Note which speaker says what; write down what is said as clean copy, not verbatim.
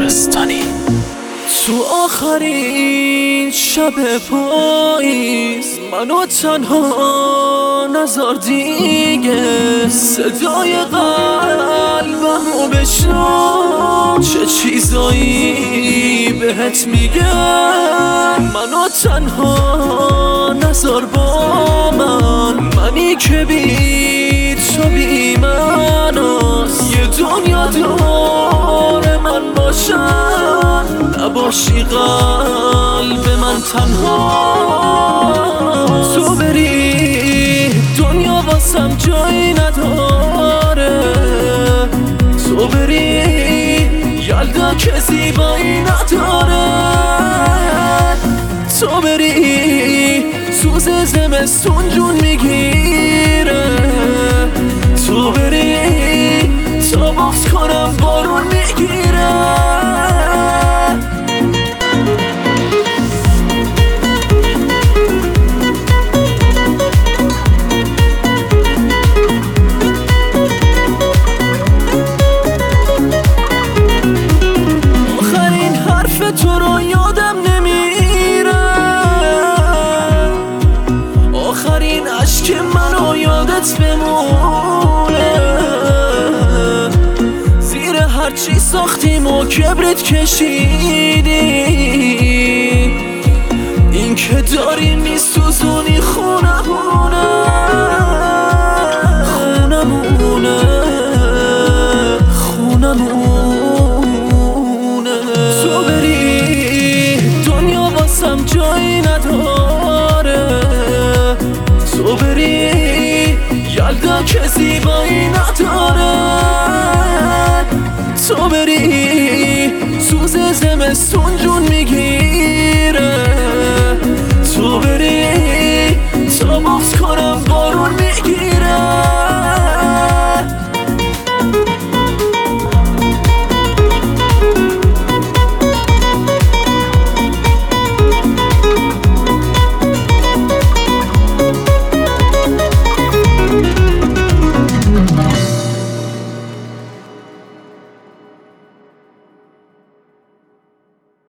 Speaker 1: تابستانی.
Speaker 2: تو آخرین شب پاییز منو تنها نذار دیگه، صدای قلبمو بشنو چه چیزایی بهت میگه. منو تنها نذار با منی که بی تو بی مناست. یه دنیا دور من باشم، نباشی قلب من تنها. تو بری دنیا واسم جایی نداره، تو بری یلدا که زیبایی نداره. تو بری سوز زمستون جون میگیره، تو بری تا باز کنم بارون میگیره. آخرین حرف تو رو یادم نمیره، آخرین عشق منو یادت بمونه. زیر هرچی ساختیم و کبرت کشیدی، این که داری میسوزونی خونمونه. تو بری دنیا واسم جایی نداره، تو بری یلدا که زیبایی نداره. تو بری سوز زمستون